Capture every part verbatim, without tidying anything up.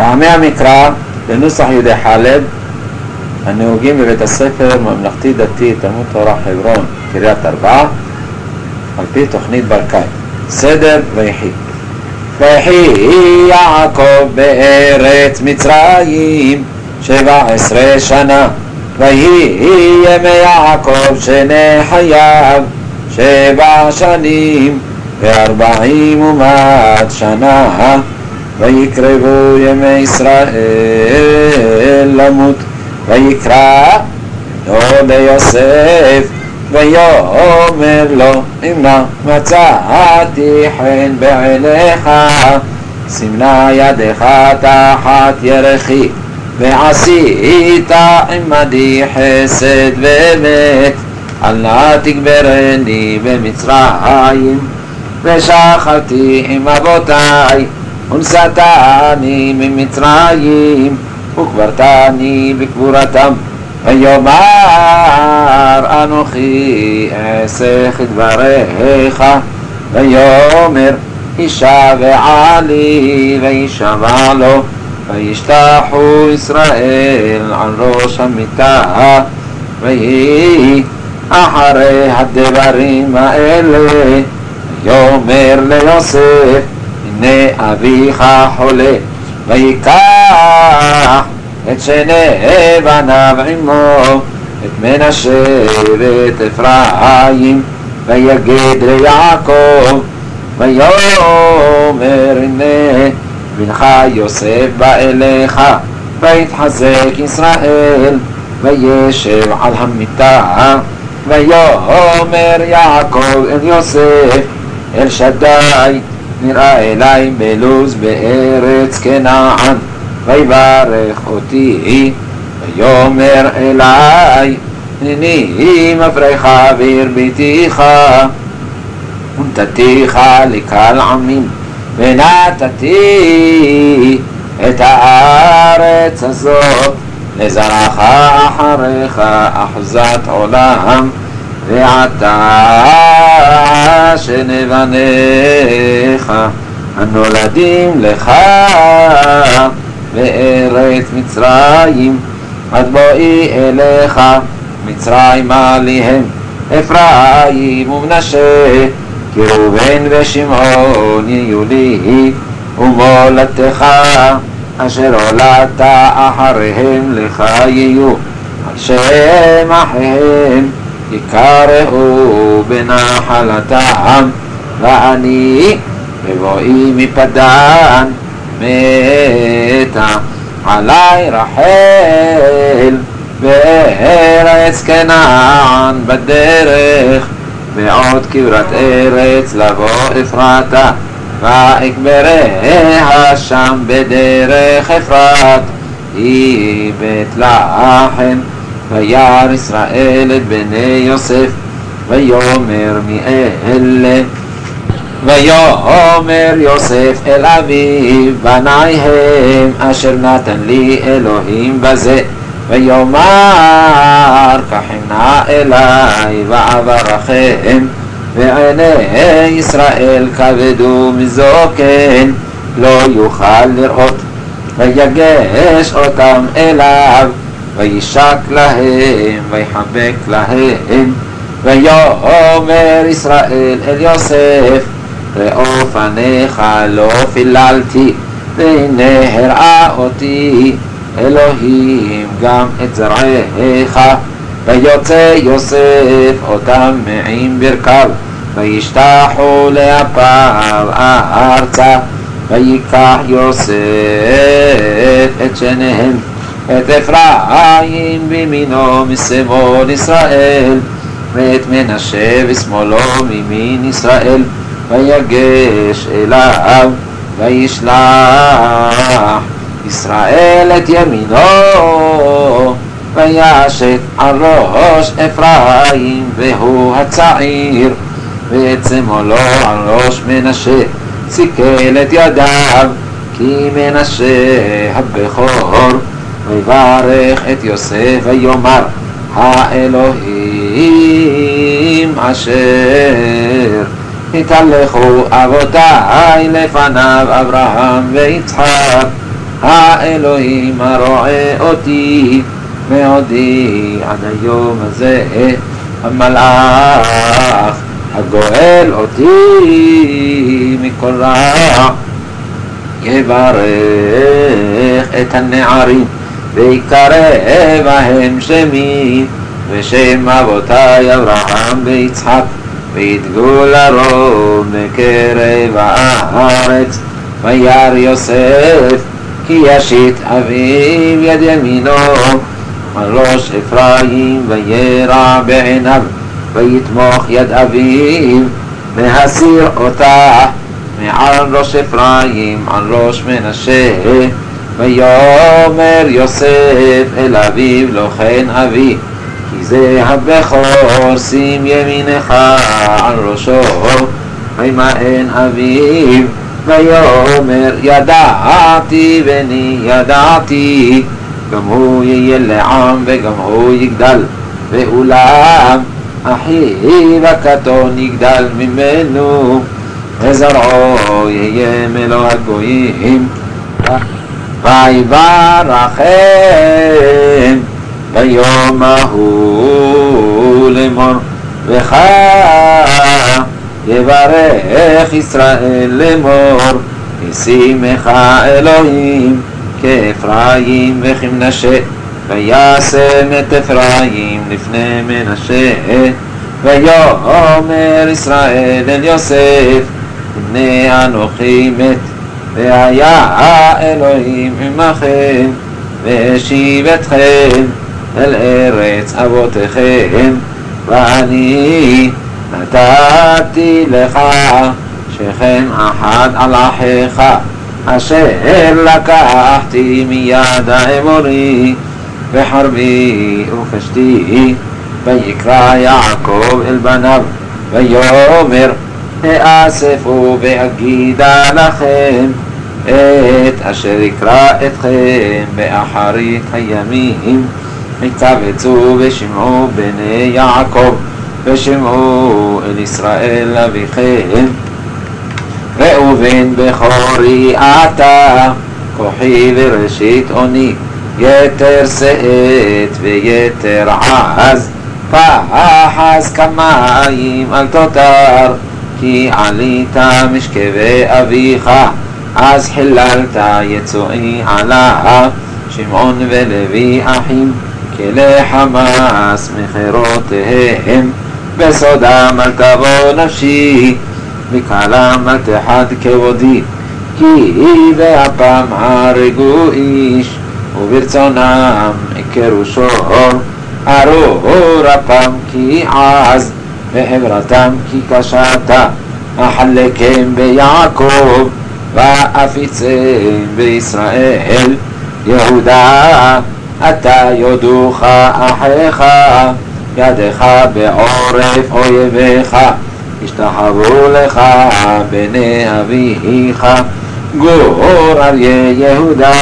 טעמי המקרא בנוסח יהודי חלב הנהוגים בבית הספר ממלכתי דתי תלמוד תורה חברון קריית ארבע על פי תוכנית ברקאי. סדר ויחי. ויחי יעקב בארץ מצרים שבע עשרה שנה, ויהי ימי יעקב שני חייו שבע שנים וארבעים ומאת שנה, ויקרבו ימי ישראל למות. ויקרא לו ליוסף ויאמר לו, אמא מצאתי חן בעיניך, סימנה ידך תחת ירכי, ועשית עמדי חסד ואמת, אל נא תגברני במצרים. ושכבתי עם אבותיי ונשאתני ממצרים, וקברתני בקבורתם. ויאמר אנוכי אעשה כדבריך. ויאמר הישבע לי וישבע לו, וישתחו ישראל על ראש המיטה. ויהי אחרי הדברים האלה ויאמר ליוסף, הנה אביך חולה. ויקח את שני בניו עמו, את מנשה ואת אפרים, ויגד ליעקב ויאמר, הנה בנך יוסף בא אליך. ויתחזק ישראל וישב על המיטה. ויאמר יעקב אל יוסף, אל שדי נראה אלי בלוז בארץ כנען, ויברך אותי. ויאמר אלי, הנני מפריך והרביתיך ונתתיך לקהל עמים, ונתתי את הארץ הזאת לזרעך אחריך אחוזת עולם. ועתה שני בניך הנולדים לך בארץ מצרים, עד בואי אליך מצרימה ליהם, אפרים ומנשה כי ראובן ושמעון יהיו לי, ומולדתך אשר הולדת אחריהם לך יהיו, על שם אחיהם יקראו בנחלתם. ואני בבואי מפדן מתה עלי רחל בארץ כנען בדרך, בעוד כברת ארץ לבוא אפרתה, ואקבריה שם בדרך אפרת היא בית לחם. וירא ישראל את בני יוסף ויאמר מי אלה. ויאמר יוסף אל אביו, בניי הם אשר נתן לי אלוהים בזה. ויאמר קחם נא אלי ואברכם, ועיני ישראל כבדו מזוקן לא יוכל לראות. ויגש אותם אליו וישק להם ויחבק להם. ויאמר ישראל אל יוסף, ראו פניך לא פיללתי, והנה הראה אותי אלוהים גם את זרעיך. ויוצא יוסף אותם מעם ברכיו, וישתחו לאפיו ארצה. ויקח יוסף את שניהם, את אפרים בימינו משמאל ישראל, ואת מנשה ושמאלו מימין ישראל. ויגש אליו וישלח ישראל את ימינו, וישת על ראש אפרים והוא הצעיר, ואת שמאלו על ראש מנשה. סיכל את ידיו כי מנשה הבכור. ויברך את יוסף ויאמר, האלוהים אשר התהלכו אבותיי לפניו אברהם ויצחק האלוהים הרואה אותי מעודי עד היום הזה, המלאך הגואל אותי מכל רע, יברך את הנערים ויקרא בהם שמי ושם אבותי אברהם ויצחק, וידגו לרוב בקרב הארץ. וירא יוסף כי ישית אביו יד ימינו על ראש אפרים, וירע בעיניו, ויתמוך יד אביו להסיר אותה מעל ראש אפרים על ראש מנשה. ויאמר יוסף אל אביו לא כן אבי, כי זה הבכור, שים ימינך על ראשו. וימאן אביו ויאמר ידעתי בני ידעתי, גם הוא יהיה לעם וגם הוא יגדל, ואולם אחיו הקטון יגדל ממנו, וזרעו יהיה מלוא הגויים. ויברכם ביום ההוא לאמור, וכך יברך ישראל לאמור, ישימך אלוהים כאפרים וכמנשה, וישם את אפרים לפני מנשה. ויאמר ישראל אל יוסף, הנה אנוכי מת, והיה אלוהים עמכם, והשיב אתכם אל ארץ אבותיכם, ואני נתתי לך שכם אחד על אחיך, אשר לקחתי מיד האמורי, וחרבי ופשתי. ויקרא יעקב אל בניו ויאמר, האספו ואגידה לכם את אשר יקרא אתכם באחרית הימים. התקבצו ושמעו בני יעקב ושמעו אל ישראל אביכם. ראובן בכורי אתה, כוחי וראשית אוני, יתר שאת ויתר עז, פחז כמים אל תותר, כי עלית משכבי אביך, אז חיללת יצואי עלה. שמעון ולוי אחים, כלי חמאס מחירותיהם, בסודם אל תבוא נפשי, בקהלם אל תחד כבודי, כי באפם הרגו איש, וברצונם הכרו שור. ארור אפם כי עז, ועברתם כי קשתה, החלקם ביעקב, ואפיצם בישראל. יהודה, אתה יודוך אחיך, ידך בעורף אויביך, השתחוו לך בני אביך. גור אריה יהודה,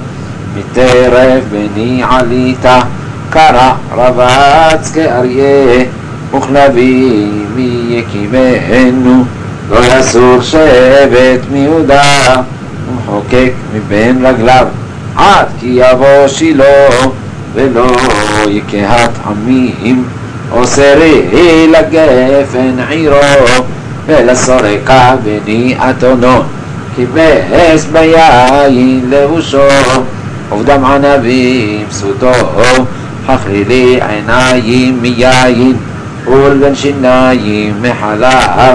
מטרף בני עלית, קרע רבץ כאריה, וכלבים מיקימנו. לא יסור שבט מיהודה, ומחוקק מבין רגליו, עד כי יבוא שילה, ולא יקהת עמים. אוסרי לגפן עירו, ולסורקה בני אתונו, כיבס ביין לבושו. עובדם ענבים סוטו, חכלילי עיניים מיין, ולבן שיניים מחלב.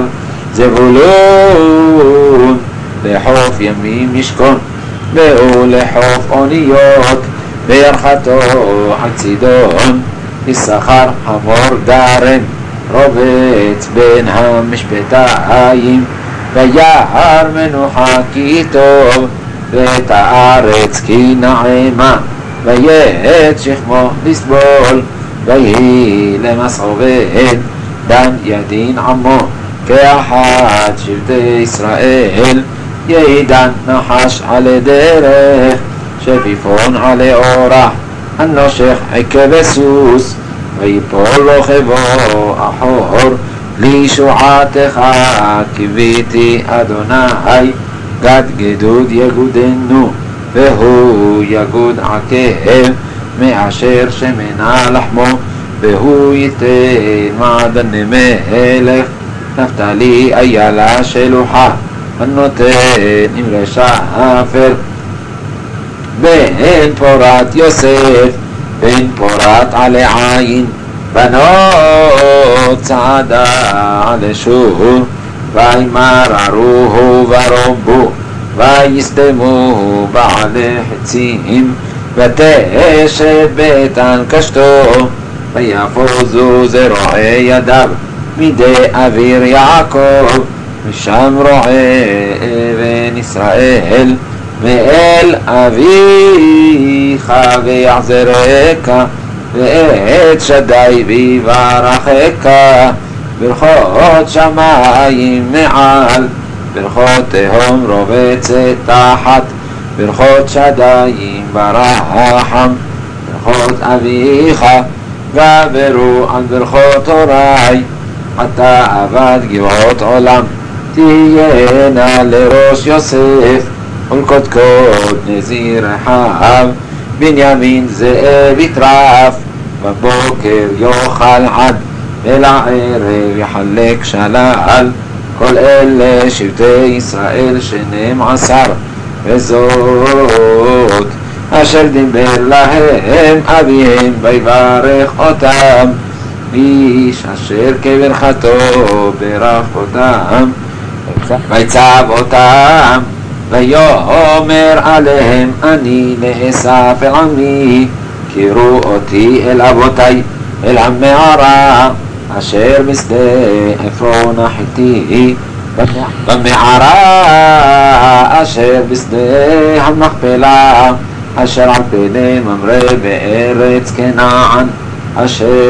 זבולון לחוף ימים ישכון, והוא לחוף אוניות, בירכתו על צידון. יששכר חמור גרם, רובץ בין המשפטיים, וירא מנוחה כי טוב, ואת הארץ כי נעמה. ויית שכמו לסבול, ויהי למסעובד, דן ידין עמו כאחד שבטי ישראל. יעידן נחש עלי דרך, שפיפון עלי אורח, הנושך עקב סוס, ויפול רוכבו אחור. לישועתך קיוויתי אדוני, גד גדוד יגודנו, והוא יגוד עקב מאשר שמנה לחמו, והוא ייתן מעדני מלך. נפתלי איילה שלוחה, הנותן עם לשפר. בן פורת יוסף, בן פורת עלי עין, בנות צעדה עלי שור, וימררוהו ורבו, ויסתמו בעלי חצים, ותשת ביתן קשתו, ויפוזו זרועי ידיו מידי אוויר יעקב, משם רועה אבן ישראל, מאל אביך ויחזרך, ואת שדי ויברכך, ברכות שמיים מעל, ברכות תהום רובצת תחת, ברכות שדיים ברחם, ברכות אביך גברו על ברכות הורי, עתה עבד גבעות עולם, תהיינה לראש יוסף, ולקודקוד נזיר רחב, בנימין זאב יטרף, בבוקר יאכל עד, ולערב יחלק שלל, כל אלה שבטי ישראל שנים עשר, וזאת אשר דיבר להם אביהם ויברך אותם, איש אשר כברכתו ברך אותם, ויצב אותם ויאמר עליהם, אני נאסף אל עמי, קראו אותי אל אבותי, אל המערה אשר בשדה עפרון החיתי, במערה אשר בשדה המכפלה, אשר על פני ממרא בארץ כנען, אשר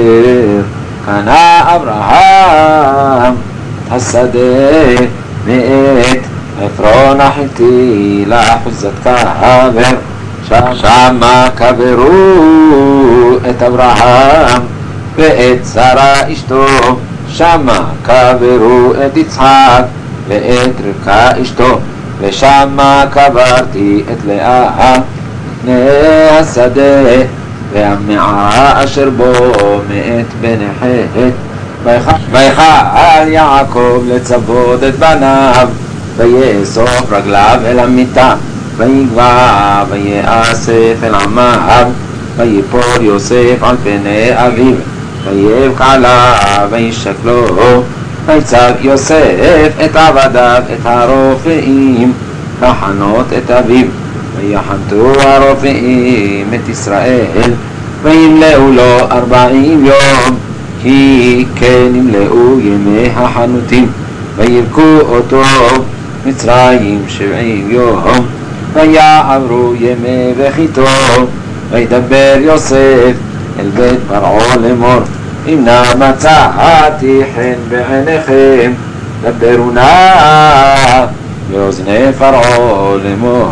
קנה אברהם השדה מאת עפרון החיתי לאחוזת קבר, שמה קברו את אברהם ואת שרה אשתו, שמה קברו את יצחק ואת רבקה אשתו, ושמה קברתי את לאה לפני השדה, והמערה אשר בו מאת בני חת. ויחל יעקב לצוות את בניו, ויאסוף רגליו אל המיטה, ויגבע ויאסף אל עמיו, ויפול יוסף על פני אביו, ויבך עליו וישקלו, ויצב יוסף את עבדיו את הרופאים לחנות את אביו, ויחנתו הרופאים את ישראל, וימלאו לו ארבעים יום, כי כן ימלאו ימי החנותים, ויבכו אותו מצרים שבעים יום, ויעברו ימי בכיתו, וידבר יוסף אל בית פרעה לאמור, אם נא מצאתי חן בעיניכם, דברו נא באוזני פרעה לאמור,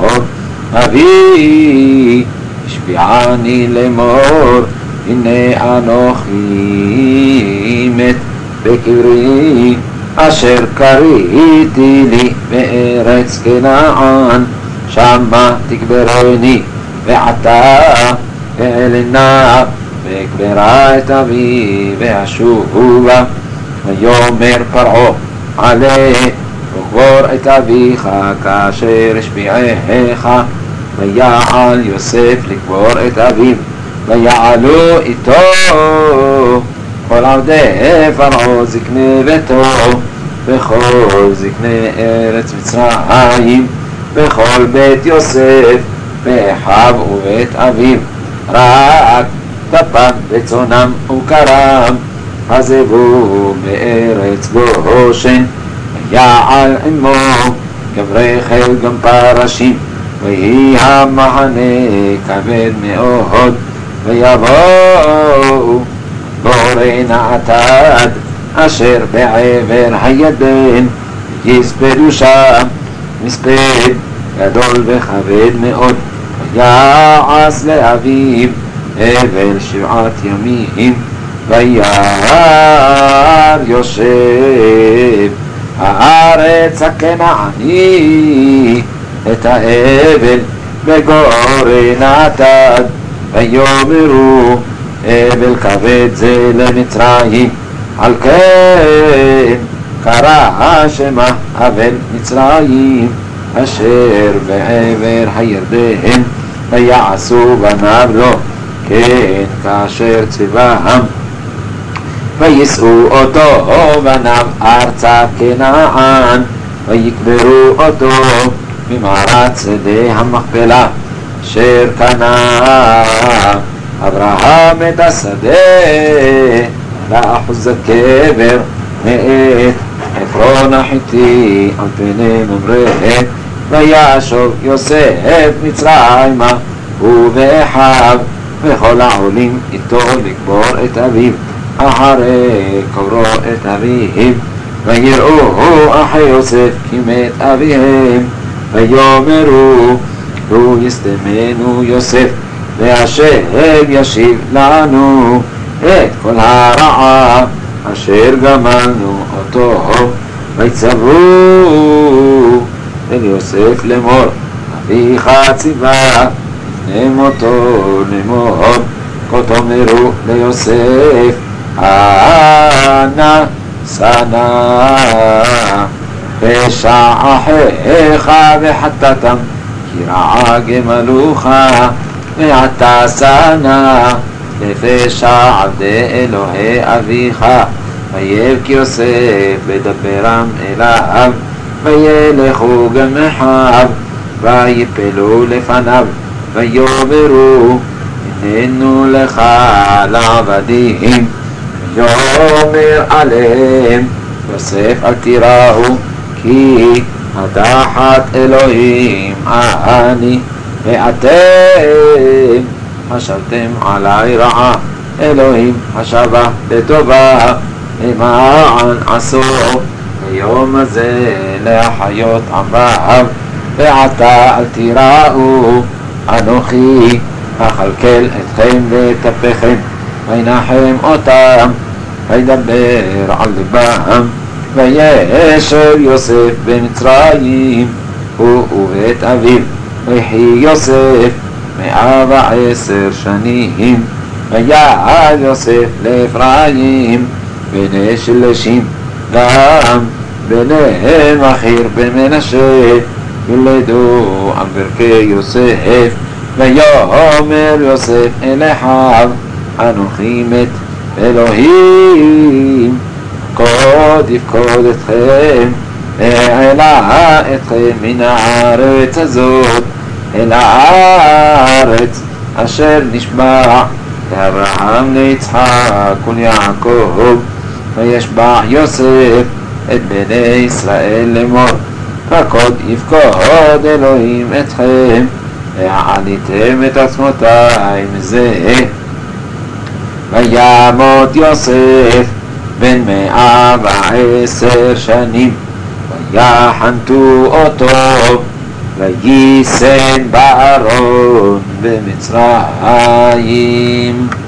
אבי השביעני לאמור, הנה אנוכי מת בקברי, אשר קריתי לי בארץ כנען, שמה תקברני, ועתה ואלנה ואקברה את אבי ואשובה. ויאמר פרעה עלה וקבור את אביך כאשר השביעך, ויעל יוסף לקבור את אביו, ויעלו איתו כל עבדי פרעה זקני ביתו, וכל זקני ארץ מצרים, וכל בית יוסף, ואחיו ובית אביו, רק טפם וצונם וקרם, עזבו בארץ גושן, ויעל עמו גברי חיל גם פרשים, ויהי המחנה כבד מאוד, ויבואו גורי נעתד אשר בעבר הירדן, יספדו שם מספד גדול וכבד מאוד, ויעש לאביו אבל שבעת ימים, וירא יושב הארץ הכנעני את האבל, בגורי נתד, ויאמרו אבל כבד זה למצרים, על כן קרא שמה אבל מצרים, אשר בעבר הירדן, ויעשו בניו לו כן כאשר ציווהם, ויישאו אותו בניו ארצה כנען, ויקברו אותו במערת שדה המכפלה, אשר קנה אברהם את השדה לאחוזת קבר מאת עפרון החיתי על פני ממרא, וישוב יוסף מצרימה הוא ואחיו וכל העולים איתו לקבור את אביו אחרי קברו את אביו, ויראו אחי יוסף כי מת אביהם, ויאמרו לו יסתמנו יוסף והשם ישיב לנו את כל הרעה אשר גמלנו אותו, ויצוו אל יוסף לאמור אביך ציווה לפני מותו לאמור, כה תאמרו ליוסף אנא שנא פשע אחיך וחטאתם, כי רעה גמלוך ועתה שנא לפשע עבדי אלוהי אביך, ויבך יוסף בדברם אליו, וילכו גם אחיו ויפלו לפניו, ויאמרו הננו לך לעבדים, ויאמר עליהם יוסף אל תיראו כי הדחת אלוהים אני, ואתם חשבתם עלי רעה, אלוהים חשבה לטובה, למען עשו ביום הזה להחיות עמם, ועתה אל תיראו אנוכי אכלכל אתכם וטפכם, וינחם אותם, וידבר על לבם, וישב יוסף במצרים הוא ובית אביו, ויחי יוסף מאה ועשר שנים, ויעל יוסף לאפרים בני שלשים, גם בניהם אחיר בן מנשה ילדו על ברכי יוסף, ויאמר יוסף אל אחיו אנוכי מת אלוהים קוד יפקוד אתכם ואעלה אתכם מן הארץ הזאת אל הארץ אשר נשבע לאברהם ליצחק וליעקב, וישבע יוסף את בני ישראל לאמור פקוד יפקוד אלוהים אתכם ועליתם את עצמותי מזה, וימות יוסף בן מאה ועשר שנים, ויחנתו אותו וייסן בארון במצרים.